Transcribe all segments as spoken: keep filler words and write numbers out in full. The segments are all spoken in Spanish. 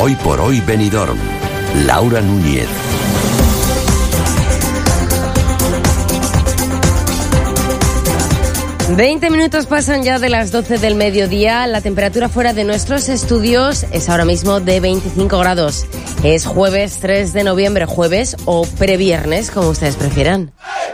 Hoy por hoy Benidorm. Laura Núñez. veinte minutos pasan ya de las doce del mediodía. La temperatura fuera de nuestros estudios es ahora mismo de veinticinco grados. Es jueves tres de noviembre, jueves o previernes, como ustedes prefieran.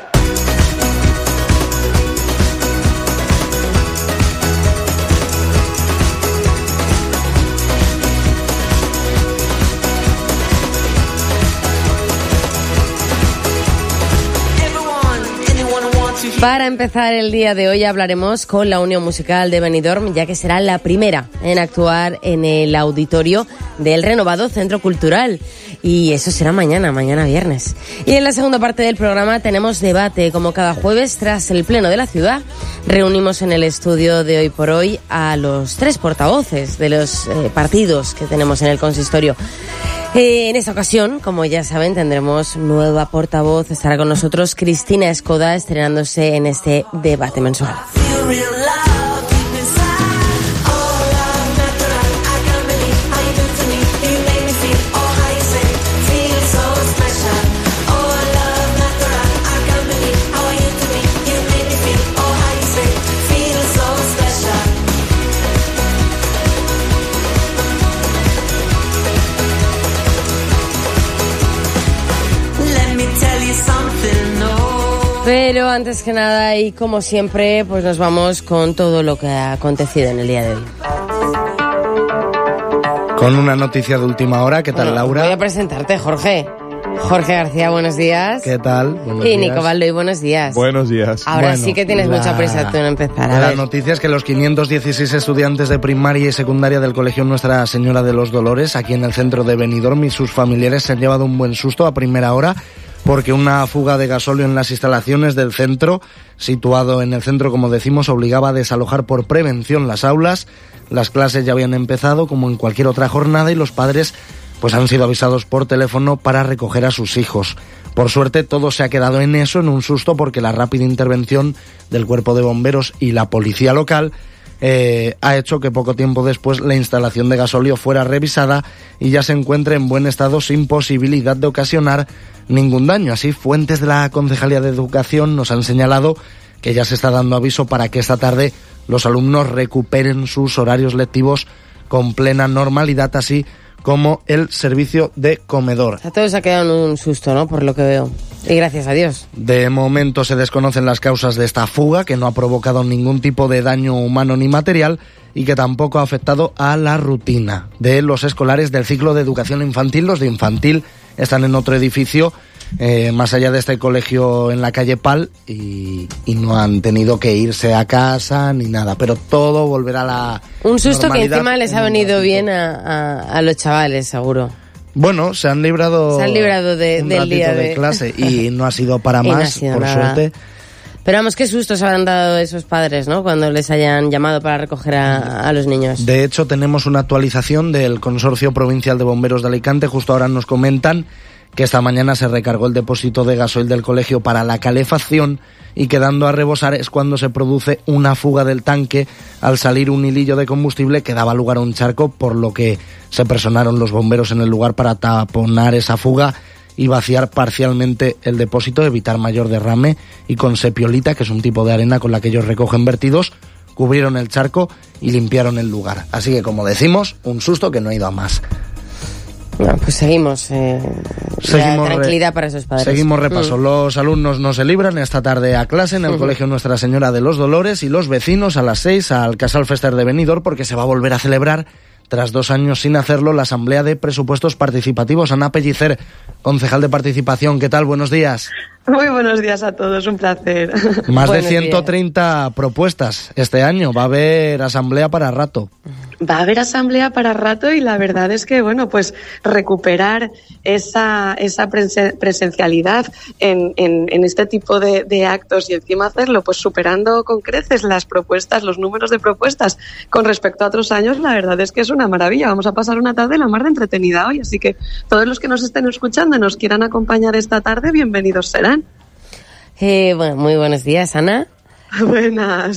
Para empezar el día de hoy hablaremos con la Unión Musical de Benidorm, ya que será la primera en actuar en el auditorio del renovado Centro Cultural. Y eso será mañana, mañana viernes. Y en la segunda parte del programa tenemos debate. Como cada jueves, tras el pleno de la ciudad, reunimos en el estudio de Hoy por Hoy a los tres portavoces de los eh, partidos que tenemos en el consistorio. Eh, en esta ocasión, como ya saben, tendremos nueva portavoz. Estará con nosotros Cristina Escoda, estrenándose en este debate mensual. Pero antes que nada y como siempre, pues nos vamos con todo lo que ha acontecido en el día de hoy. Con una noticia de última hora, ¿qué tal, bueno, Laura? Voy a presentarte, Jorge. Jorge García, buenos días. ¿Qué tal? Buenos y días. Nico Baldoy, buenos días. Buenos días. Ahora bueno, sí que tienes la... mucha prisa tú en empezar. A la ver. noticia es que los quinientos dieciséis estudiantes de primaria y secundaria del Colegio Nuestra Señora de los Dolores, aquí en el centro de Benidorm, y sus familiares se han llevado un buen susto a primera hora, porque una fuga de gasóleo en las instalaciones del centro, situado en el centro, como decimos, obligaba a desalojar por prevención las aulas. Las clases ya habían empezado, como en cualquier otra jornada, y los padres pues han sido avisados por teléfono para recoger a sus hijos. Por suerte, todo se ha quedado en eso, en un susto, porque la rápida intervención del Cuerpo de Bomberos y la policía local Eh, ha hecho que poco tiempo después la instalación de gasóleo fuera revisada y ya se encuentre en buen estado, sin posibilidad de ocasionar ningún daño. Así, fuentes de la Concejalía de Educación nos han señalado que ya se está dando aviso para que esta tarde los alumnos recuperen sus horarios lectivos con plena normalidad, así como el servicio de comedor. O sea, todo se ha quedado en un susto, ¿no? Por lo que veo. Y gracias a Dios. De momento se desconocen las causas de esta fuga, que no ha provocado ningún tipo de daño humano ni material y que tampoco ha afectado a la rutina de los escolares del ciclo de educación infantil. Los de infantil están en otro edificio, eh, más allá de este colegio en la calle Pal, y, y no han tenido que irse a casa ni nada, pero todo volverá a la Un susto que encima les en ha un venido ratito. bien a, a, a los chavales, seguro. Bueno, se han librado, Se han librado de- un del ratito día de de- clase y no ha sido para Y no ha más, sido por nada. suerte. Pero vamos, qué sustos habrán dado esos padres, ¿no? Cuando les hayan llamado para recoger a, a los niños. De hecho, tenemos una actualización del Consorcio Provincial de Bomberos de Alicante. Justo ahora nos comentan que esta mañana se recargó el depósito de gasoil del colegio para la calefacción y, quedando a rebosar, es cuando se produce una fuga del tanque al salir un hilillo de combustible que daba lugar a un charco, por lo que se personaron los bomberos en el lugar para taponar esa fuga y vaciar parcialmente el depósito, evitar mayor derrame, y con sepiolita, que es un tipo de arena con la que ellos recogen vertidos, cubrieron el charco y limpiaron el lugar. Así que, como decimos, un susto que no ha ido a más. Bueno, pues seguimos. Eh, Seguimos la tranquilidad re- para esos padres. Seguimos repaso. Mm. Los alumnos no se libran esta tarde a clase en el Ujú. Colegio Nuestra Señora de los Dolores, y los vecinos a las seis al Casal Fester de Benidorm, porque se va a volver a celebrar, tras dos años sin hacerlo, la Asamblea de Presupuestos Participativos. Ana Pellicer, concejal de Participación, ¿qué tal? Buenos días. Muy buenos días a todos, un placer. Más de Buenos ciento treinta propuestas este año. Va a haber asamblea para rato. Va a haber asamblea para rato y la verdad es que, bueno, pues recuperar esa, esa presen- presencialidad en, en, en este tipo de, de actos y encima hacerlo pues superando con creces las propuestas, los números de propuestas con respecto a otros años, la verdad es que es una maravilla. Vamos a pasar una tarde la más de entretenida hoy, así que todos los que nos estén escuchando y nos quieran acompañar esta tarde, bienvenidos serán. Eh, bueno, muy buenos días, Ana. Buenas.